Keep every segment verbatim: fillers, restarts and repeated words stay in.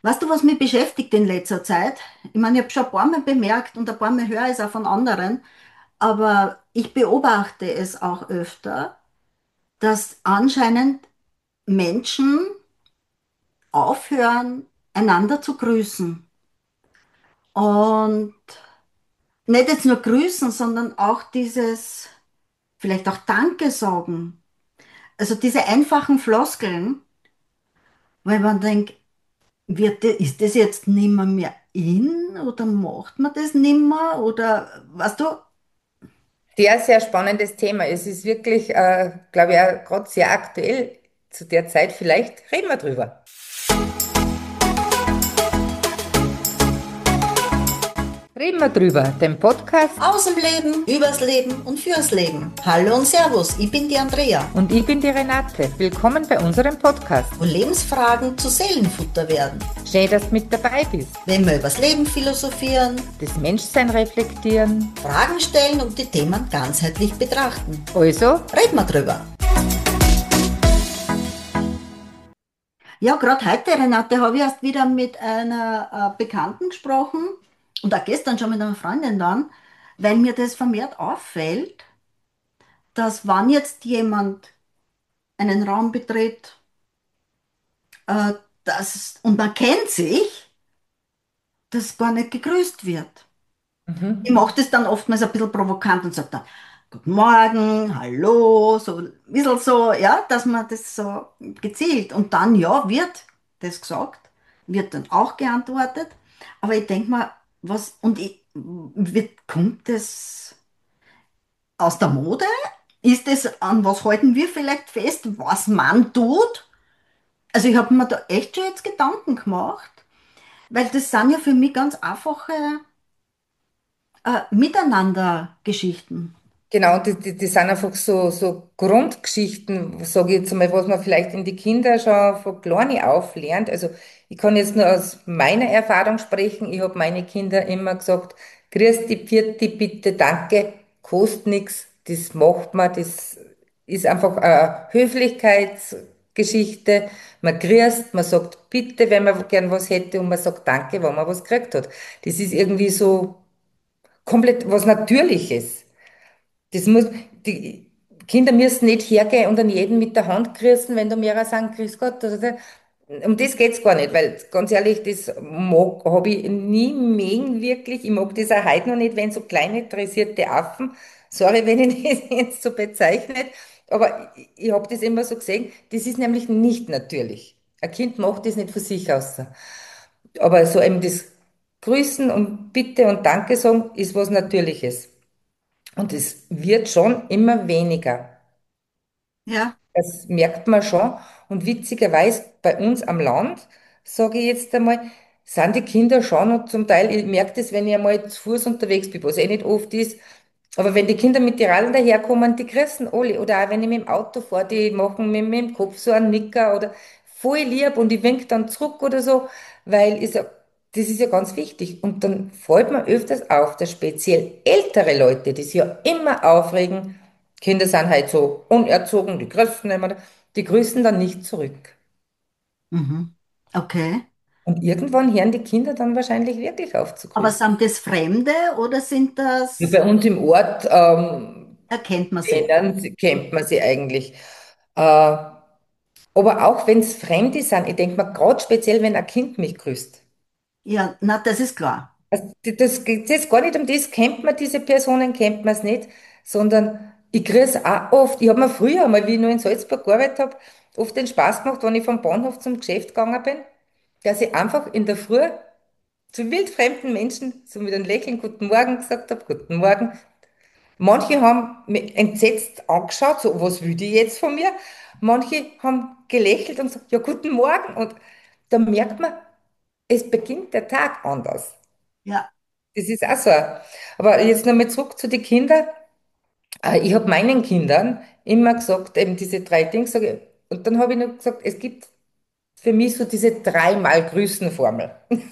Weißt du, was mich beschäftigt in letzter Zeit? Ich meine, ich habe schon ein paar Mal bemerkt und ein paar Mal höre ich es auch von anderen, aber ich beobachte es auch öfter, dass anscheinend Menschen aufhören, einander zu grüßen. Und nicht jetzt nur grüßen, sondern auch dieses, vielleicht auch Danke sagen. Also diese einfachen Floskeln, weil man denkt, wird, de- ist das jetzt nimmer mehr in oder macht man das nimmer oder weißt du? Sehr, sehr spannendes Thema. Es ist wirklich, äh, glaube ich, auch gerade sehr aktuell zu der Zeit. Vielleicht reden wir drüber. Reden wir drüber, den Podcast. Aus dem Leben, übers Leben und fürs Leben. Hallo und Servus, ich bin die Andrea, Und ich bin die Renate. Willkommen bei unserem Podcast. wo Lebensfragen zu Seelenfutter werden. Schön, dass du mit dabei bist. Wenn wir übers Leben philosophieren, Das Menschsein reflektieren. Fragen stellen und die Themen ganzheitlich betrachten. Also, Reden wir drüber. Ja, gerade heute, Renate, habe ich erst wieder mit einer äh, Bekannten gesprochen und auch gestern schon mit einer Freundin dann, weil mir das vermehrt auffällt, dass wann jetzt jemand einen Raum betritt, äh, das, und man kennt sich, dass gar nicht gegrüßt wird. Ich mhm. mache das dann oftmals ein bisschen provokant und sage dann, Guten Morgen, hallo, so ein bisschen so, ja, dass man das so gezielt. Und dann, ja, wird das gesagt, wird dann auch geantwortet. Aber ich denke mal, was, und ich, wird, kommt das aus der Mode? Ist es, an was halten wir vielleicht fest, was man tut? Also ich habe mir da echt schon jetzt Gedanken gemacht, weil das sind ja für mich ganz einfache äh, Miteinander-Geschichten. Genau, die, die, die sind einfach so, so Grundgeschichten, sage ich jetzt einmal, was man vielleicht in die Kinder schon von klein auf lernt. Also ich kann jetzt nur aus meiner Erfahrung sprechen. Ich habe meine Kinder immer gesagt, grüß die, vierte, bitte, danke, kostet nichts, das macht man, das ist einfach eine Höflichkeitsgeschichte. Man grüßt, man sagt bitte, wenn man gern was hätte und man sagt danke, wenn man was gekriegt hat. Das ist irgendwie so komplett was Natürliches. Das muss, die Kinder müssen nicht hergehen und an jeden mit der Hand grüßen, wenn da mehrere sagen, grüß Gott. Oder so. Um das geht's gar nicht, weil ganz ehrlich, das mag, habe ich nie mögen wirklich. Ich mag das auch heute noch nicht, wenn so kleine dressierte Affen, sorry, wenn ich das jetzt so bezeichne, aber ich, ich habe das immer so gesehen, das ist nämlich nicht natürlich. Ein Kind macht das nicht von sich aus. Aber so eben das Grüßen und Bitte und Danke sagen ist was Natürliches. Und es wird schon immer weniger. Ja, Das merkt man schon. Und witzigerweise bei uns am Land, sage ich jetzt einmal, sind die Kinder schon noch zum Teil, ich merke das, wenn ich einmal zu Fuß unterwegs bin, was eh nicht oft ist, aber wenn die Kinder mit den Radl daherkommen, die grüßen alle. Oder auch wenn ich mit dem Auto fahre, die machen mit, mit dem Kopf so einen Nicker oder voll lieb und ich wink dann zurück oder so, weil ich sag, das ist ja ganz wichtig. Und dann fällt mir öfters auf, dass speziell ältere Leute, die sich ja immer aufregen, Kinder sind halt so unerzogen, die grüßen immer, die grüßen dann nicht zurück. mhm. Okay. Und irgendwann hören die Kinder dann wahrscheinlich wirklich auf zu Aber grüßen. sind das Fremde oder sind Ja, das, bei uns im Ort ähm, erkennt man sie? kennen, sie- kennt man sie eigentlich. Äh, aber auch wenn es Fremde sind, ich denke mal, gerade speziell, wenn ein Kind mich grüßt. Ja, na, das ist klar. Also, d- das geht jetzt gar nicht um das, kennt man diese Personen, kennt man es nicht, sondern ich grüße auch oft. Ich habe mir früher mal, wie ich noch in Salzburg gearbeitet habe, oft den Spaß gemacht, wenn ich vom Bahnhof zum Geschäft gegangen bin, dass ich einfach in der Früh zu wildfremden Menschen so mit einem Lächeln Guten Morgen gesagt habe, Guten Morgen. Manche haben mich entsetzt angeschaut, so, was will die jetzt von mir? Manche haben gelächelt und gesagt, ja, guten Morgen. Und da merkt man, es beginnt der Tag anders. Ja, Das ist auch so. Aber jetzt nochmal zurück zu den Kindern. Äh, Ich habe meinen Kindern immer gesagt, eben diese drei Dinge, sag ich, und dann habe ich noch gesagt, es gibt für mich so diese dreimal Grüßen-Formel.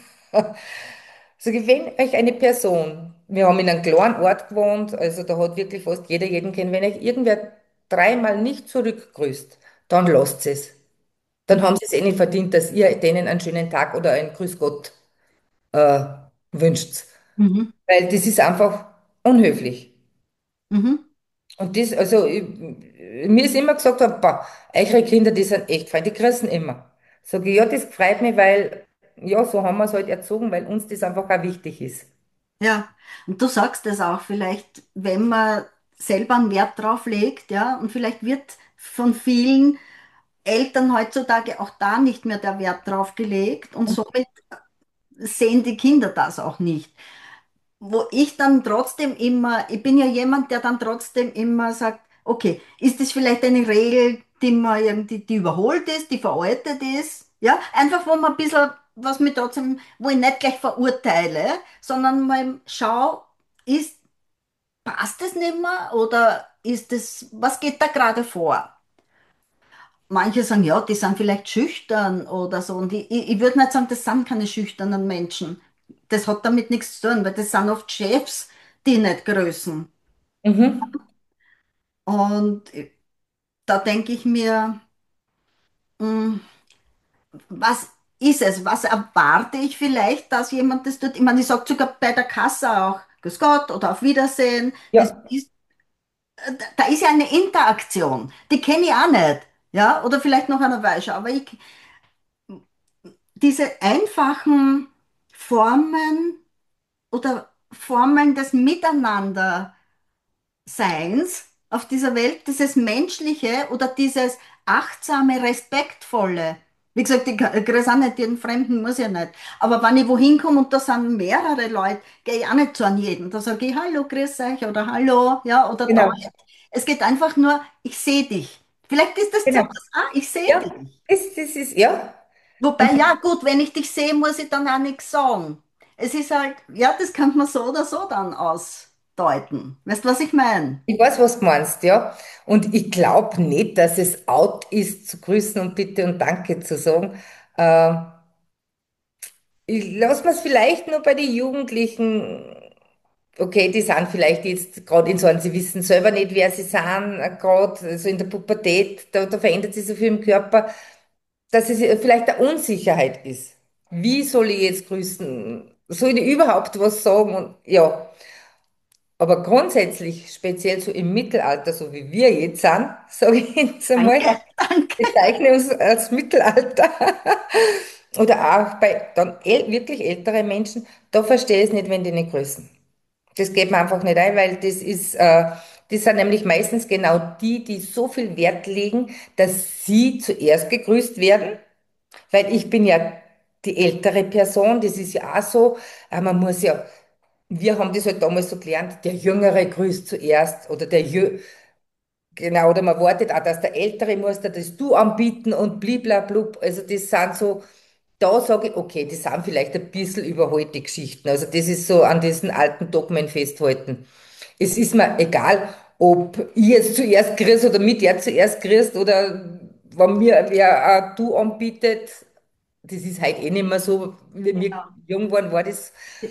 Sag ich, wenn euch eine Person, wir haben in einem kleinen Ort gewohnt, also da hat wirklich fast jeder jeden kennen, wenn euch irgendwer dreimal nicht zurückgrüßt, dann lasst es. dann haben sie es eh nicht verdient, dass ihr denen einen schönen Tag oder ein Grüß Gott äh, wünscht. Mhm. Weil das ist einfach unhöflich. Mhm. Und das, also, ich, mir ist immer gesagt worden, boah, eure Kinder, die sind echt fein, die grüßen immer. Sag ich, ja, das freut mich, weil, ja, so haben wir es halt erzogen, weil uns das einfach auch wichtig ist. Ja, und du sagst es auch vielleicht, wenn man selber einen Wert drauf legt, ja, und vielleicht wird von vielen Eltern heutzutage auch da nicht mehr der Wert drauf gelegt und somit sehen die Kinder das auch nicht. Wo ich dann trotzdem immer, ich bin ja jemand, der dann trotzdem immer sagt, okay, ist das vielleicht eine Regel, die man irgendwie, die überholt ist, die veraltet ist? Ja, einfach wo man ein bisschen, was mir trotzdem, wo ich nicht gleich verurteile, sondern mal schau, ist, passt es nicht mehr oder ist es, was geht da gerade vor? Manche sagen, ja, die sind vielleicht schüchtern oder so. Und ich, ich, ich würde nicht sagen, das sind keine schüchternen Menschen. Das hat damit nichts zu tun, weil das sind oft Chefs, die nicht grüßen. Mhm. Und da denke ich mir, mh, was ist es? Was erwarte ich vielleicht, dass jemand das tut? Ich meine, ich sage sogar bei der Kasse auch, Grüß Gott oder auf Wiedersehen. Das Ja, ist, da ist ja eine Interaktion. Die kenne ich auch nicht. Ja, oder vielleicht noch eine Weile, aber ich, diese einfachen Formen oder Formen des Miteinanderseins auf dieser Welt, dieses Menschliche oder dieses achtsame, respektvolle. Wie gesagt, ich grüße auch nicht jeden Fremden, muss ja nicht. Aber wenn ich wohin komme und da sind mehrere Leute, gehe ich auch nicht zu an jeden. Da sage ich Hallo, grüß euch oder Hallo, ja, oder da. genau, Es geht einfach nur, ich sehe dich. Vielleicht ist das genau. zuerst, ah, ich sehe Ja, dich. das, das ist, ja. Und Wobei, ja gut, wenn ich dich sehe, muss ich dann auch nichts sagen. Es ist halt, ja, das kann man so oder so dann ausdeuten. Weißt du, was ich meine? ich weiß, was du meinst, ja. Und ich glaube nicht, dass es out ist, zu grüßen und Bitte und Danke zu sagen. Äh, ich lasse mir es vielleicht nur bei den Jugendlichen. Okay, die sind vielleicht jetzt gerade in so einem, sie wissen selber nicht, wer sie sind, äh, gerade so in der Pubertät, da, da verändert sich so viel im Körper, dass es vielleicht eine Unsicherheit ist. Wie soll ich jetzt grüßen? Soll ich überhaupt was sagen? Und ja, aber grundsätzlich, speziell so im Mittelalter, so wie wir jetzt sind, sage ich jetzt einmal, Danke, danke. bezeichne uns als Mittelalter. Oder auch bei dann äl wirklich älteren Menschen, da verstehe ich es nicht, wenn die nicht grüßen. Das geht mir einfach nicht ein, weil das ist, äh, das sind nämlich meistens genau die, die so viel Wert legen, dass sie zuerst gegrüßt werden, weil ich bin ja die ältere Person, das ist ja auch so, äh, man muss ja, wir haben das halt damals so gelernt, der Jüngere grüßt zuerst oder der Jü genau, oder man wartet auch, dass der Ältere muss da das Du anbieten und bliblablub, also das sind so, da sage ich, okay, das sind vielleicht ein bisschen überholte Geschichten. Also das ist so an diesen alten Dogmen festhalten. Es ist mir egal, ob ich jetzt zuerst grüße oder mit der zuerst grüßt oder wenn mir wer ein Du anbietet. Das ist halt eh nicht mehr so, wie wir Ja, jung waren, war das.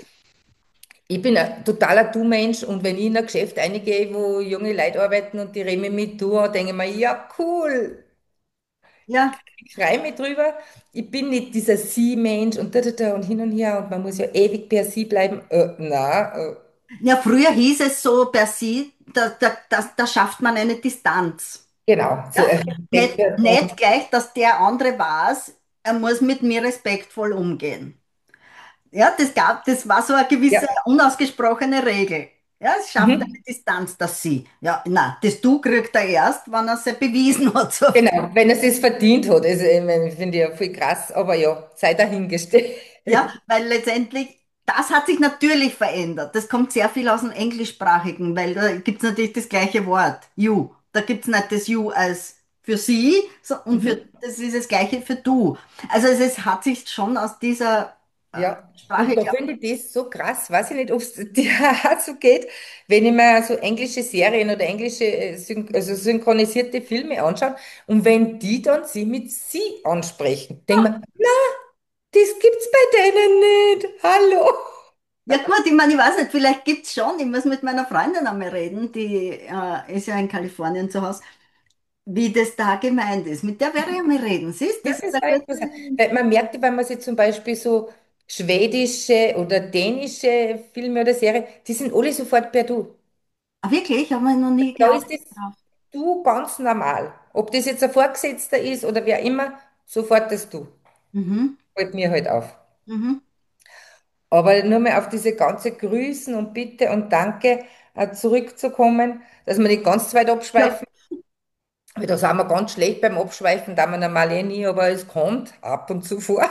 Ich bin ein totaler Du-Mensch und wenn ich in ein Geschäft reingehe, wo junge Leute arbeiten und die reden mich mit Du, denke ich mir, ja cool, ja, ich freue mich drüber. Ich bin nicht dieser Sie-Mensch und da, da, da und hin und her und man muss ja ewig per Sie bleiben. Äh, na, äh, ja, früher hieß es so per se, da, da, da, da schafft man eine Distanz. genau, so Ja? eine Nicht, Respektperson. nicht gleich, dass der andere weiß, er muss mit mir respektvoll umgehen. Ja, das gab, das war so eine gewisse Ja, unausgesprochene Regel. Ja, es schafft mhm. eine Distanz, dass sie. Ja, na, das Du kriegt er erst, wenn er es bewiesen hat. So. Genau, wenn es es verdient hat. Also, ich meine, finde ich ja voll krass, aber ja, sei dahingestellt. Ja, weil letztendlich, das hat sich natürlich verändert. Das kommt sehr viel aus dem Englischsprachigen, weil da gibt es natürlich das gleiche Wort, you. Da gibt es nicht das you als für sie, so, und für, Mhm. das ist das gleiche für du. Also es, es hat sich schon aus dieser äh, Ja, Sprache, und da glaub, finde ich das so krass, weiß ich nicht, ob es dir auch so geht, wenn ich mir so englische Serien oder englische äh, syn also synchronisierte Filme anschaue und wenn die dann sie mit sie ansprechen, denke mir, das gibt's bei denen nicht. Hallo. ja gut, ich meine, ich weiß nicht, vielleicht gibt's schon, ich muss mit meiner Freundin einmal reden, die äh, ist ja in Kalifornien zu Hause. wie das da gemeint ist. Mit der werde ich mal reden. Siehst, Ja, das ist das eine war gute. interessant. Weil man merkte, wenn man sich zum Beispiel so schwedische oder dänische Filme oder Serien, die sind alle sofort per Du. Ah, wirklich? Haben wir noch nie Da ist geachtet das drauf. Du ganz normal. Ob das jetzt ein Vorgesetzter ist oder wer immer, sofort das Du. Mhm. Fällt mir halt auf. Mhm. Aber nur mal auf diese ganze Grüßen und Bitte und Danke äh, zurückzukommen, dass wir nicht ganz zu weit Ja, abschweifen. Weil da sind wir ganz schlecht beim Abschweifen, da wir normal eh nie, aber es kommt ab und zu vor.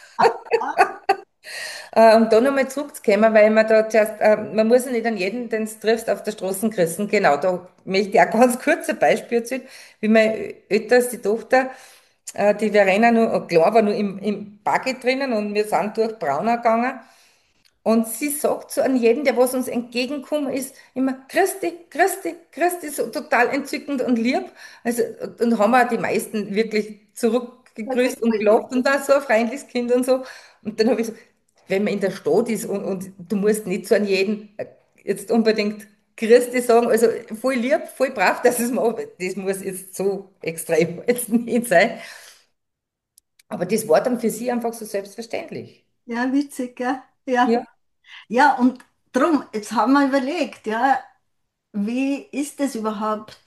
Äh, und da nochmal zurückzukommen, weil man da zuerst, äh, man muss ja nicht an jeden, den du triffst, auf der Straße grüßen. Genau, da möchte ich auch ganz kurz ein Beispiel erzählen, wie meine älteste die Tochter, äh, die Verena, nur, klar war nur im, im Buggy drinnen und wir sind durch Braunau gegangen. Und sie sagt so an jeden, der was uns entgegenkommen ist, immer Christi, Christi, Christi, so total entzückend und lieb. Also, und haben auch die meisten wirklich das ist zurückgegrüßt und cool. gelacht und war so ein freundliches Kind und so. Und dann habe ich so, wenn man in der Stadt ist und, und du musst nicht so an jeden äh, jetzt unbedingt Christi sagen, also voll lieb, voll brav, dass es mal, das muss jetzt so extrem jetzt nicht sein. Aber das war dann für sie einfach so selbstverständlich. Ja, witzig, gell? Ja. Ja. Ja, und drum, jetzt haben wir überlegt, ja, wie ist das überhaupt?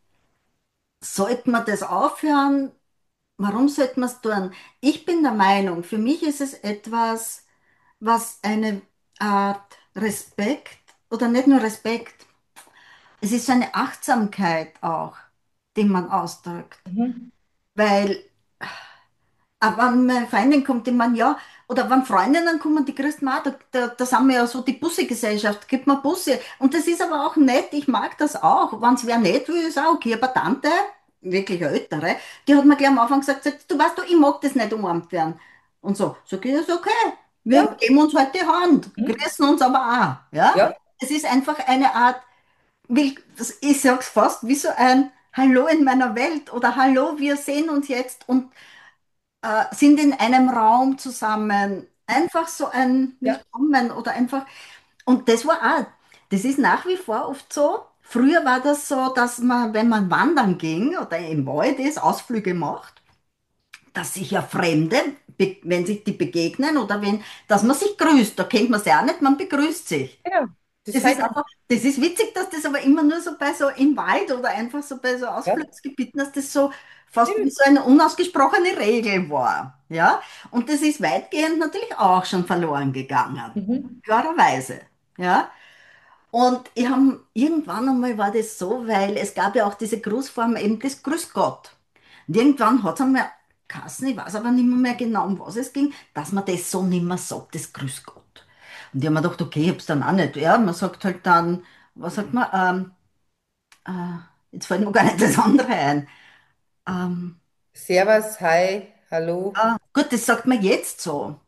Sollte man das aufhören? Warum sollte man es tun? Ich bin der Meinung, für mich ist es etwas, was eine Art Respekt oder nicht nur Respekt, es ist so eine Achtsamkeit auch, die man ausdrückt. Mhm. Weil aber wenn meine Freundin kommt, die meinen, ja, oder wenn Freundinnen kommen, die grüßen auch, da, da, da sind wir ja so die Bussi-Gesellschaft, gibt mir Busse. Und das ist aber auch nett, ich mag das auch. Wenn es wer nett will, ist auch okay. Aber Tante, wirklich eine ältere, die hat mir gleich am Anfang gesagt, sagt, du weißt du, ich mag das nicht umarmt werden. Und so, sag ich, ist okay. Wir Ja. geben uns halt die Hand, Mhm. grüßen uns aber auch. Ja? Ja. Es ist einfach eine Art, will, das- ich sag's fast, wie so ein Hallo in meiner Welt oder Hallo, wir sehen uns jetzt und äh, sind in einem Raum zusammen. Einfach so ein Ja. Willkommen oder einfach. Und das war auch, das ist nach wie vor oft so. Früher war das so, dass man, wenn man wandern ging oder im Wald ist, Ausflüge macht, dass sich ja Fremde, be- wenn sich die begegnen oder wenn, dass man sich grüßt. Da kennt man sie auch nicht, man begrüßt sich. Genau. Das Das ist fällt einfach, das ist witzig, dass das aber immer nur so bei so im Wald oder einfach so bei so ja. Ausflugsgebieten, dass das so fast wie Stimmt. so eine unausgesprochene Regel war. Ja? Und das ist weitgehend natürlich auch schon verloren gegangen. Mhm. Klarerweise. Ja? Und ich hab, irgendwann einmal war das so, weil es gab ja auch diese Grußform, eben das Grüß Gott. Und irgendwann hat es einmal geheißen, ich weiß aber nicht mehr, mehr genau, um was es ging, dass man das so nicht mehr sagt, das Grüß Gott. Und ich habe mir gedacht, okay, ich hab's dann auch nicht. Ja, man sagt halt dann, was sagt man, ähm, äh, jetzt fällt mir gar nicht das andere ein. Ähm, Servus, hi, hallo. ah, gut, das sagt man jetzt so.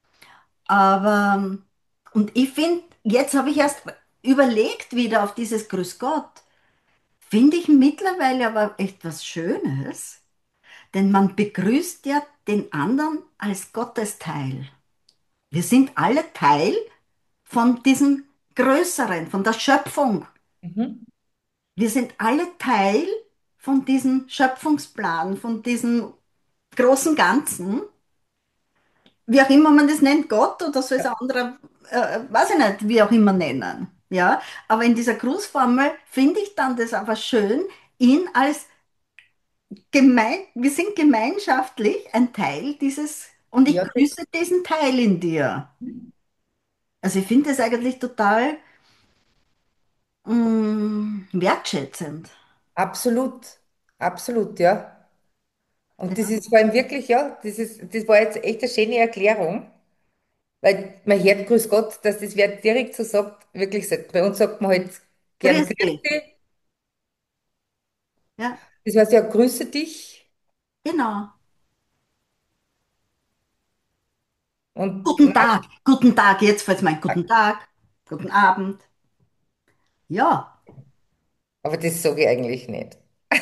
Aber, ähm, und ich finde, jetzt habe ich erst überlegt wieder auf dieses Grüß Gott. Finde ich mittlerweile aber echt was Schönes, denn man begrüßt ja den anderen als Gottesteil. Wir sind alle Teil von diesem Größeren, von der Schöpfung. Mhm. Wir sind alle Teil von diesem Schöpfungsplan, von diesem großen Ganzen, wie auch immer man das nennt, Gott oder soll es Ja, ein anderer, äh, weiß ich nicht, wie auch immer nennen. Ja, aber in dieser Grußformel finde ich dann das aber schön, ihn als gemein, wir sind gemeinschaftlich ein Teil dieses, und ich ja, das, grüße diesen Teil in dir. Also ich finde das eigentlich total mm, wertschätzend. absolut, absolut, ja. Und das Ja, ist vor allem wirklich, ja, das ist, das war jetzt echt eine schöne Erklärung, weil man hört, grüß Gott, dass das wer direkt so sagt, wirklich sagt. Bei uns sagt man halt gern grüß grüß dich. dich. Ja, Das heißt ja, grüße dich. genau. Und, Guten na, Tag, guten Tag, jetzt fällt mein guten Tag, guten Abend. Ja, aber das sage ich eigentlich nicht.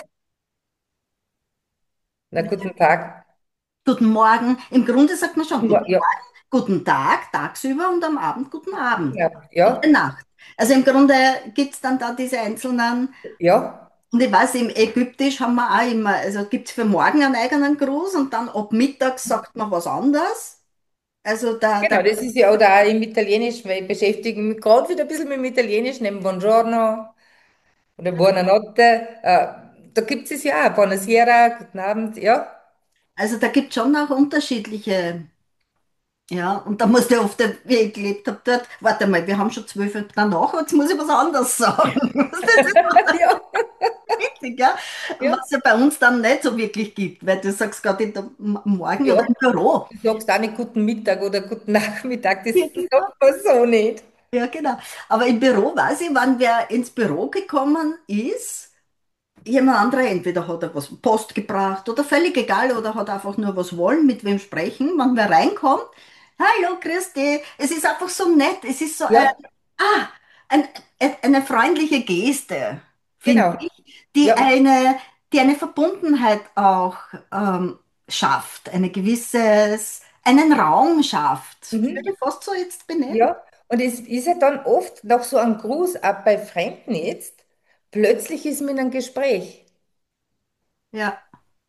Na, guten Tag. guten Morgen. Im Grunde sagt man schon guten Ja, Morgen, guten Tag, tagsüber und am Abend guten Abend. ja, Gute ja, Nacht. Also im Grunde gibt es dann da diese einzelnen ja. Und ich weiß, im Ägyptisch haben wir auch immer, also gibt es für morgen einen eigenen Gruß und dann ab mittags sagt man was anderes. Also da, da, Genau, das ist ja oder auch im Italienischen, weil ich beschäftige mich gerade wieder ein bisschen mit dem Italienischen, neben Buongiorno oder Buonanotte. Äh, da gibt es ja auch Buonasera, guten Abend, ja. also da gibt es schon auch unterschiedliche, ja, und da musste ich oft, wie ich gelebt habe dort, warte mal, wir haben schon zwölf danach, jetzt muss ich was anderes sagen. Das ist Ja, witzig, ja? ja, Was es ja bei uns dann nicht so wirklich gibt, weil du sagst gerade in der M- Morgen oder ja. im Büro. Du sagst auch nicht guten Mittag oder guten Nachmittag, das Ja, genau. sagt man so nicht. Ja, genau. Aber im Büro weiß ich, wann wer ins Büro gekommen ist, jemand anderer, entweder hat er was Post gebracht oder völlig egal, oder hat einfach nur was wollen, mit wem sprechen. Wenn wer reinkommt, hallo, grüß dich. Es ist einfach so nett. Es ist so ein, Ja, ah, ein, ein, eine freundliche Geste, finde genau. ich, die Ja, eine, die eine Verbundenheit auch ähm, schafft, eine gewisses, einen Raum schafft. Würde mhm. ich fast so jetzt benennen. Ja. Und es ist ja dann oft nach so einem Gruß, auch bei Fremden jetzt, plötzlich ist man in einem Gespräch. Ja.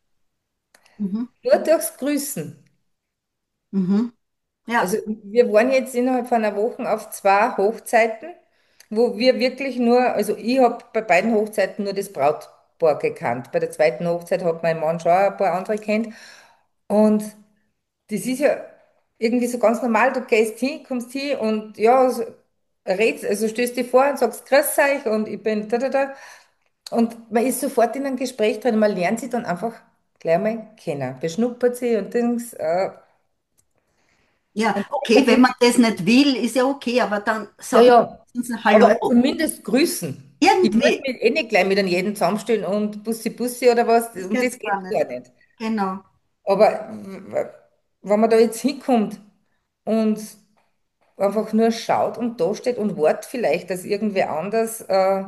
Mhm. Nur durchs Grüßen. Mhm. Also Ja. wir waren jetzt innerhalb von einer Woche auf zwei Hochzeiten, wo wir wirklich nur, also ich habe bei beiden Hochzeiten nur das Brautpaar gekannt. Bei der zweiten Hochzeit hat mein Mann schon ein paar andere kennt. Und das ist ja irgendwie so ganz normal. Du gehst hin, kommst hin und ja, so, redst, also stößt dich vor und sagst, grüß euch und ich bin da, da, da. Und man ist sofort in einem Gespräch drin. Man lernt sie dann einfach gleich mal kennen. Beschnuppert sie und Dings. Äh, Ja, und okay, wenn man das nicht will, ist ja okay, aber dann ja, sagen ja, wir Hallo. aber zumindest grüßen. Ich muss Irgendwie. mich eh nicht gleich mit einem jeden zusammenstellen und Bussi Bussi oder was, Das um geht das gar geht nicht. gar nicht. Genau. Aber w- wenn man da jetzt hinkommt und einfach nur schaut und da steht und wartet vielleicht, dass irgendwer anders, äh,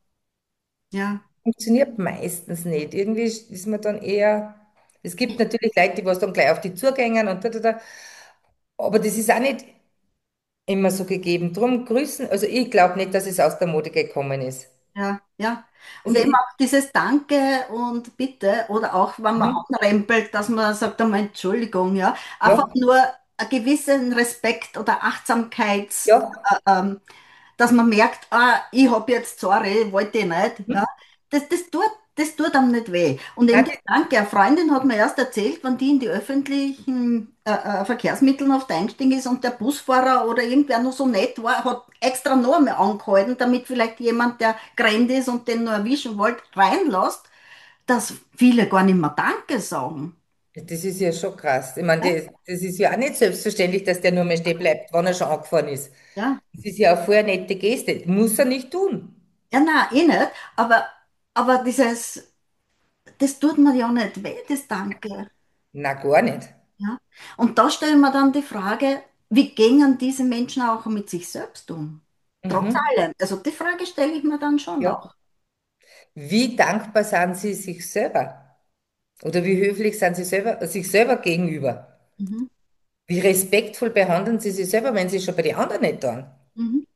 Ja, funktioniert meistens nicht. Irgendwie ist ist man dann eher, es gibt natürlich Leute, die was dann gleich auf die zugängen und da, da, da, aber das ist auch nicht immer so gegeben. Drum grüßen, also ich glaube nicht, dass es aus der Mode gekommen ist. ja, ja. Und Also eben ich, auch dieses Danke und Bitte oder auch wenn man mhm, anrempelt, dass man sagt einmal Entschuldigung, ja. Einfach ja, nur einen gewissen Respekt oder Achtsamkeits, ja. äh, ähm, dass man merkt, ah, ich habe jetzt, sorry, wollte ich nicht, ja, Mhm. das, das tut, das tut einem nicht weh. Und eben Nein, das das, Danke, eine Freundin hat mir erst erzählt, wenn die in die öffentlichen äh, äh, Verkehrsmittel oft eingestiegen ist und der Busfahrer oder irgendwer noch so nett war, hat extra noch einmal angehalten, damit vielleicht jemand, der gerannt ist und den nur erwischen wollte, reinlässt, dass viele gar nicht mehr Danke sagen. das ist ja schon krass. Ich meine, Ja, das, das ist ja auch nicht selbstverständlich, dass der nur mehr stehen bleibt, wenn er schon angefahren ist. ja, Das ist ja auch voll eine nette Geste. Muss er nicht tun. ja, nein, eh nicht, aber, aber dieses, das tut mir ja nicht weh, das Danke. Na, gar nicht. Ja. Und da stelle ich mir dann die Frage, wie gehen diese Menschen auch mit sich selbst um? Trotz Mhm. allem. Also die Frage stelle ich mir dann schon Ja. auch. Wie dankbar sind sie sich selber? Oder wie höflich sind sie selber, sich selber gegenüber? Mhm. Wie respektvoll behandeln sie sich selber, wenn sie schon bei den anderen nicht tun? Mhm.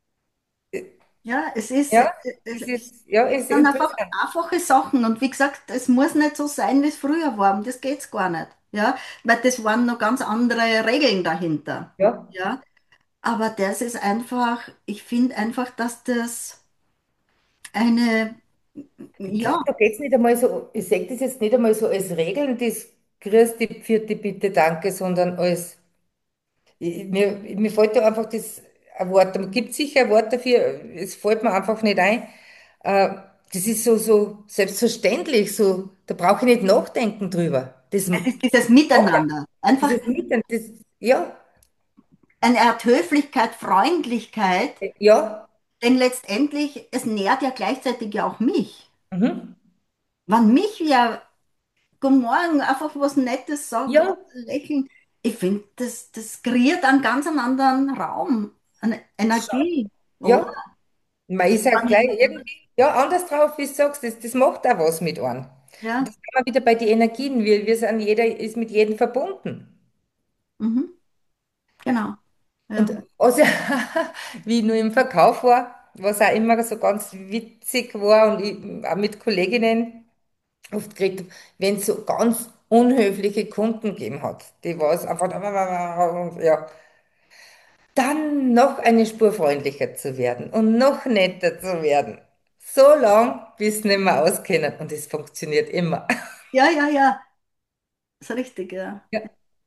Ja, es ist, Ja, es das ist, ja, ist sind einfach interessant. einfache Sachen. Und wie gesagt, es muss nicht so sein, wie es früher war. Um das geht es gar nicht. Ja, weil das waren noch ganz andere Regeln dahinter. Ja. Ja, aber das ist einfach, ich finde einfach, dass das eine, Ich glaube, ja, da geht es nicht einmal so, ich sehe das jetzt nicht einmal so als Regeln, das grüß dich, vierte, bitte, danke, sondern als, ich, mir, mir fällt da einfach das ein Wort, man gibt sicher ein Wort dafür, es fällt mir einfach nicht ein. Äh, das ist so, so selbstverständlich, so, da brauche ich nicht nachdenken drüber. Das es macht ist dieses er, Miteinander. Einfach dieses Mitten, das, ja, eine Art Höflichkeit, Freundlichkeit, ja, denn letztendlich, es nährt ja gleichzeitig ja auch mich. mhm, Wenn mich wer Guten Morgen einfach was Nettes sagt, ja, lächeln, ich finde, das, das kreiert einen ganz anderen Raum, eine schon, Energie, oder? ja. Man ist halt gleich irgendwie, ja, anders drauf, wie du sagst, das, das macht auch was mit einem. Und Ja, das kann man wieder bei den Energien, wir, wir sind, jeder ist mit jedem verbunden. mhm, genau. Und Ja. also, wie ich nur im Verkauf war, was auch immer so ganz witzig war und ich, auch mit Kolleginnen oft geredet, wenn es so ganz unhöfliche Kunden gegeben hat, die war es einfach, ja, dann noch eine Spur freundlicher zu werden und noch netter zu werden. So lang, bis sie nicht mehr auskennen. Und es funktioniert immer. Ja, ja, ja, ist richtig, ja. Ja,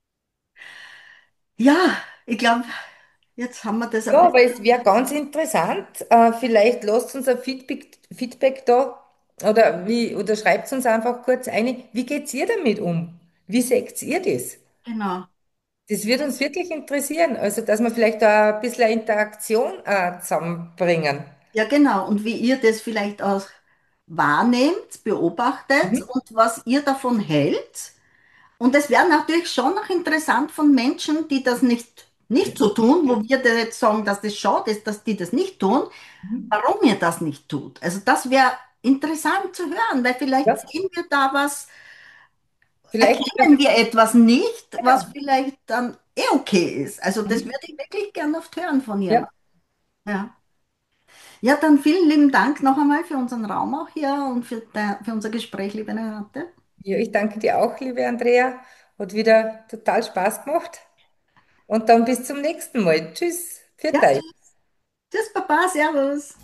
Ja, ich glaube, jetzt haben wir das ein ja, aber bisschen. es wäre ganz interessant. Äh, vielleicht lasst uns ein Feedback, Feedback da oder, wie, oder schreibt uns einfach kurz eine. Wie geht's ihr damit um? Wie seht ihr das? Genau. Das wird uns wirklich interessieren. Also, dass wir vielleicht da ein bisschen eine Interaktion äh, zusammenbringen. Ja, genau. Und wie ihr das vielleicht auch wahrnehmt, beobachtet Mhm. und was ihr davon hält. Und es wäre natürlich schon noch interessant von Menschen, die das nicht, nicht so tun, wo wir da jetzt sagen, dass das schade ist, dass die das nicht tun, Mhm. warum ihr das nicht tut. Also das wäre interessant zu hören, weil vielleicht Ja, sehen wir da was, vielleicht, erkennen wir etwas nicht, was genau. vielleicht dann eh okay ist. Also das Mhm. würde ich wirklich gern oft hören von Ja. jemandem. Ja. Ja, dann vielen lieben Dank noch einmal für unseren Raum auch hier und für, de, für unser Gespräch, liebe Renate. Ja, ich danke dir auch, liebe Andrea. Hat wieder total Spaß gemacht. Und dann bis zum nächsten Mal. Tschüss. Für Ja, euch. tschüss. Tschüss, Papa, Servus.